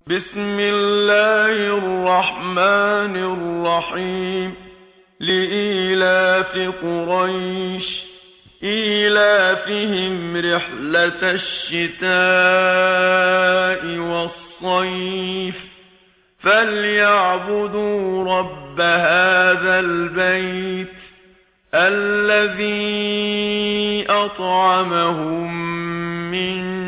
بسم الله الرحمن الرحيم لإيلاف قريش إيلافهم رحلة الشتاء والصيف فليعبدوا رب هذا البيت الذي أطعمهم من